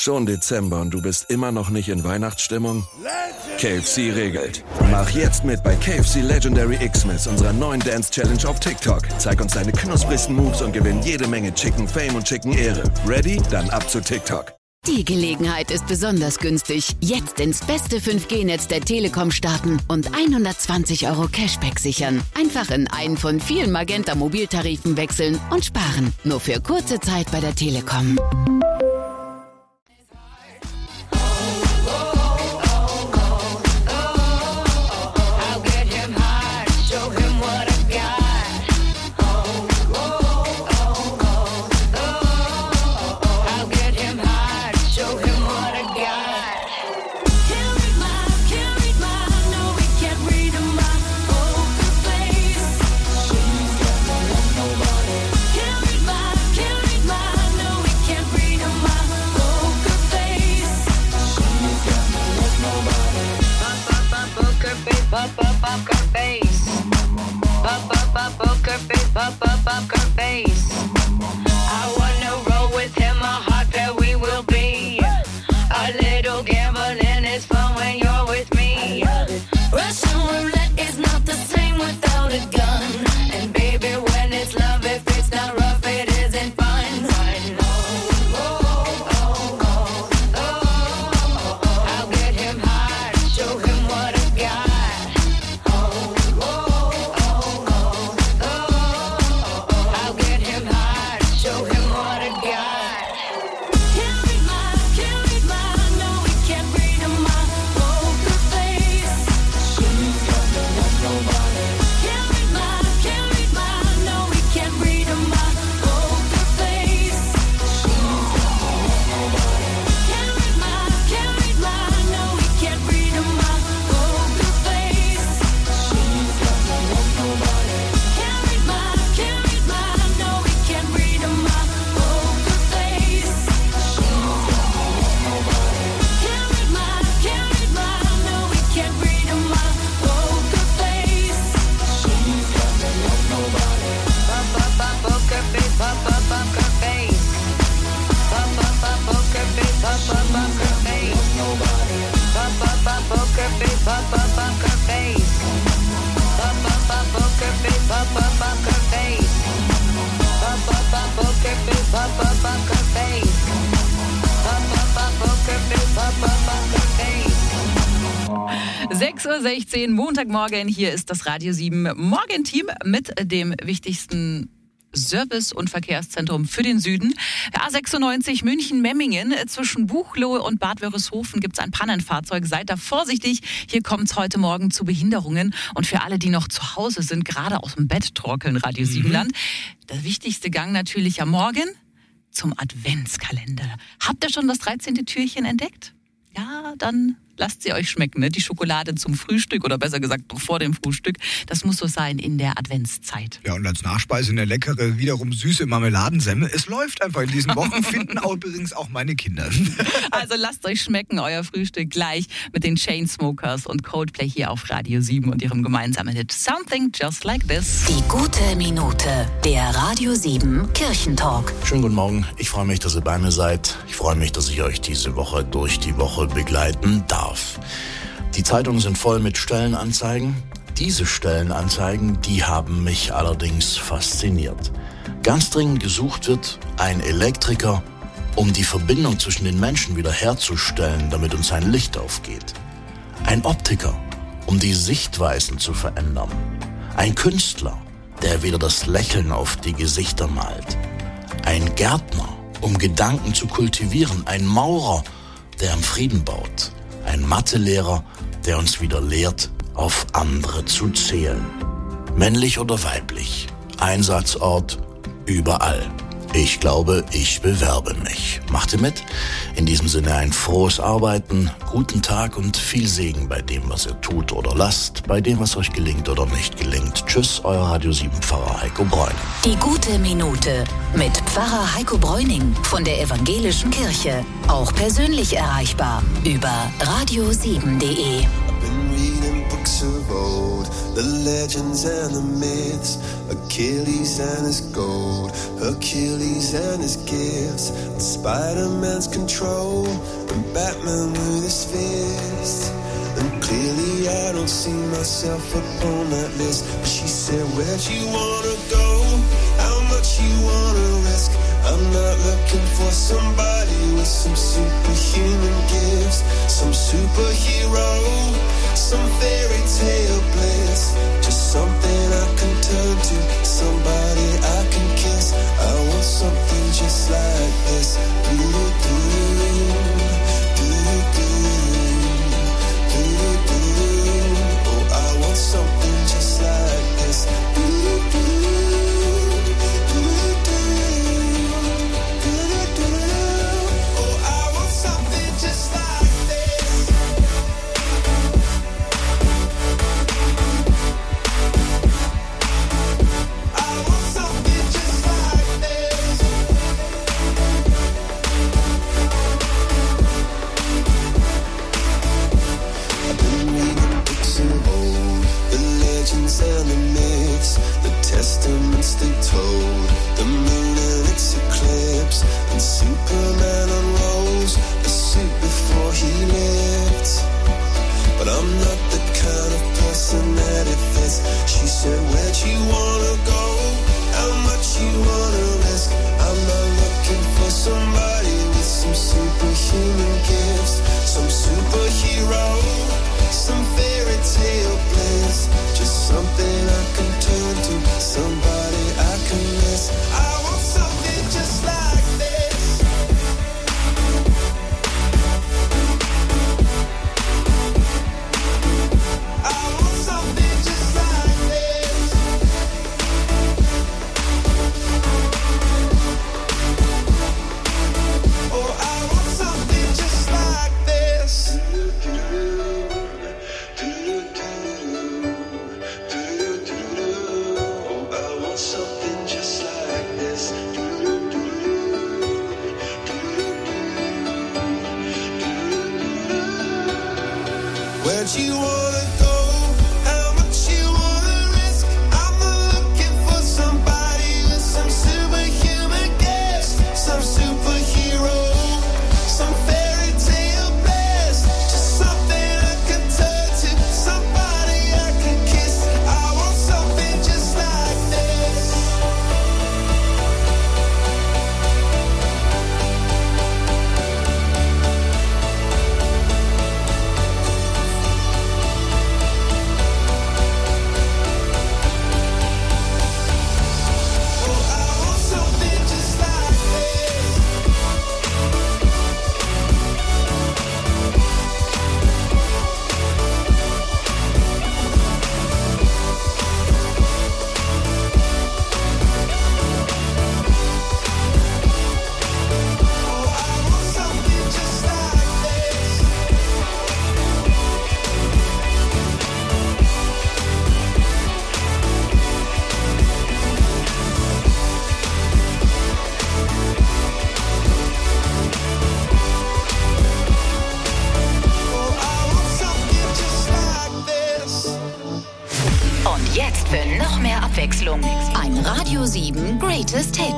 Schon Dezember und du bist immer noch nicht in Weihnachtsstimmung? KFC regelt. Mach jetzt mit bei KFC Legendary Xmas, unserer neuen Dance Challenge auf TikTok. Zeig uns deine knusprigsten Moves und gewinn jede Menge Chicken Fame und Chicken Ehre. Ready? Dann ab zu TikTok. Die Gelegenheit ist besonders günstig. Jetzt ins beste 5G-Netz der Telekom starten und 120 € Cashback sichern. Einfach in einen von vielen Magenta-Mobiltarifen wechseln und sparen. Nur für kurze Zeit bei der Telekom. Uhr, Montagmorgen, hier ist das Radio 7 Morgenteam mit dem wichtigsten Service- und Verkehrszentrum für den Süden. A96 München-Memmingen, zwischen Buchloe und Bad Wörishofen gibt es ein Pannenfahrzeug. Seid da vorsichtig, hier kommt es heute Morgen zu Behinderungen. Und für alle, die noch zu Hause sind, gerade aus dem Bett torkeln, Radio 7 Land, der wichtigste Gang natürlich am Morgen zum Adventskalender. Habt ihr schon das 13. Türchen entdeckt? Ja, dann lasst sie euch schmecken, ne? Die Schokolade zum Frühstück oder besser gesagt vor dem Frühstück. Das muss so sein in der Adventszeit. Ja, und als Nachspeise eine leckere, wiederum süße Marmeladensemmel. Es läuft einfach in diesen Wochen, finden auch übrigens auch meine Kinder. Also lasst euch schmecken, euer Frühstück gleich mit den Chainsmokers und Coldplay hier auf Radio 7 und ihrem gemeinsamen Hit Something Just Like This. Die gute Minute, der Radio 7 Kirchentalk. Schönen guten Morgen, ich freue mich, dass ihr bei mir seid. Ich freue mich, dass ich euch diese Woche durch die Woche begleiten darf. Die Zeitungen sind voll mit Stellenanzeigen. Diese Stellenanzeigen, die haben mich allerdings fasziniert. Ganz dringend gesucht wird ein Elektriker, um die Verbindung zwischen den Menschen wiederherzustellen, damit uns ein Licht aufgeht. Ein Optiker, um die Sichtweisen zu verändern. Ein Künstler, der wieder das Lächeln auf die Gesichter malt. Ein Gärtner, um Gedanken zu kultivieren. Ein Maurer, der am Frieden baut. Ein Mathelehrer, der uns wieder lehrt, auf andere zu zählen. Männlich oder weiblich, Einsatzort überall. Ich glaube, ich bewerbe mich. Macht ihr mit? In diesem Sinne ein frohes Arbeiten, guten Tag und viel Segen bei dem, was ihr tut oder lasst, bei dem, was euch gelingt oder nicht gelingt. Tschüss, euer Radio 7 Pfarrer Heiko Bräuning. Die gute Minute mit Pfarrer Heiko Bräuning von der Evangelischen Kirche. Auch persönlich erreichbar über radio7.de. books of old, the legends and the myths, Achilles and his gold, Hercules and his gifts, and Spider-Man's control, and Batman with his fists. And clearly I don't see myself upon that list. But she said, where'd you wanna go? How much you wanna risk? I'm not looking for somebody with some superhuman gifts, some superhero, some fairy tale bliss. Just something I can turn to, somebody I can kiss. I want something just like this. Oh, I want something just like this. And the myths, the testaments they told, the moon and its eclipse, and Superman unrolls the suit before he lived. But I'm not the kind of person that it fits. She said, where'd you wanna go? How much you wanna risk? I'm not looking for somebody with some superhuman gifts, some superhero, some fairy tale bliss. Just something I can turn to, somebody I can miss. I want something just like this. I want something just like this. Oh, I want something just like this. Something just like this. Where'd you wanna go? How much you wanna risk? I'm looking for somebody with some superhuman gifts, some superhero, some fairy tale bliss. Just something I can turn to, somebody I can kiss. I want something just like this. Jetzt für noch mehr Abwechslung. Ein Radio 7 Greatest Hit.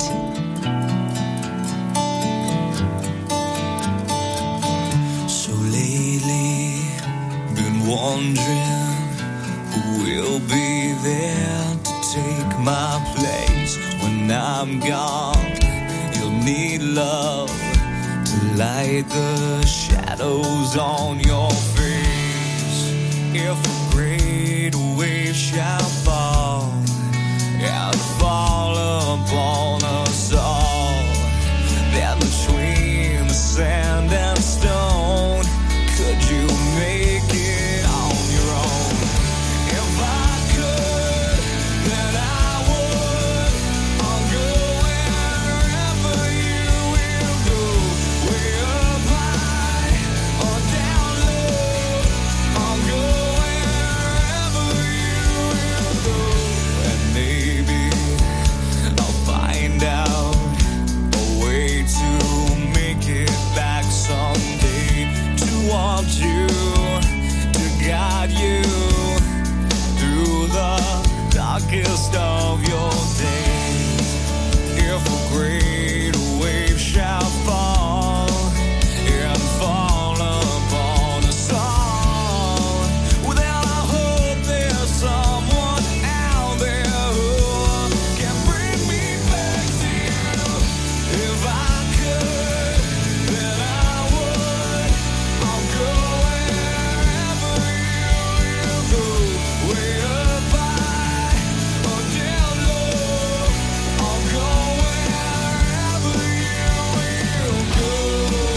So lately, been wondering who will be there to take my place when I'm gone. You'll need love to light the shadows on your face. If a great wave shall